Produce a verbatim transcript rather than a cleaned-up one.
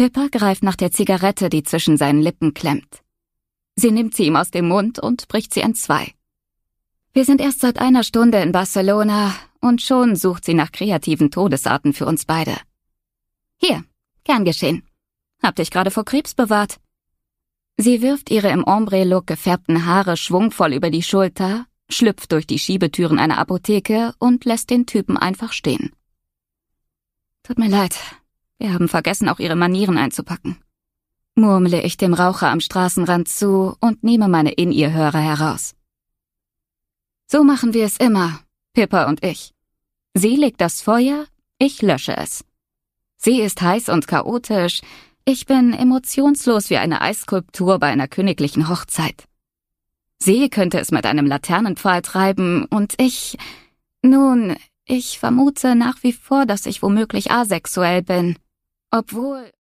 Pippa greift nach der Zigarette, die zwischen seinen Lippen klemmt. Sie nimmt sie ihm aus dem Mund und bricht sie entzwei. Wir sind erst seit einer Stunde in Barcelona und schon sucht sie nach kreativen Todesarten für uns beide. Hier, gern geschehen. Hab dich gerade vor Krebs bewahrt. Sie wirft ihre im Ombre-Look gefärbten Haare schwungvoll über die Schulter, schlüpft durch die Schiebetüren einer Apotheke und lässt den Typen einfach stehen. Tut mir leid, wir haben vergessen, auch ihre Manieren einzupacken. Murmle ich dem Raucher am Straßenrand zu und nehme meine In-Ear-Hörer heraus. So machen wir es immer, Pippa und ich. Sie legt das Feuer, ich lösche es. Sie ist heiß und chaotisch, ich bin emotionslos wie eine Eisskulptur bei einer königlichen Hochzeit. Sie könnte es mit einem Laternenpfahl treiben und ich... Nun, ich vermute nach wie vor, dass ich womöglich asexuell bin, obwohl...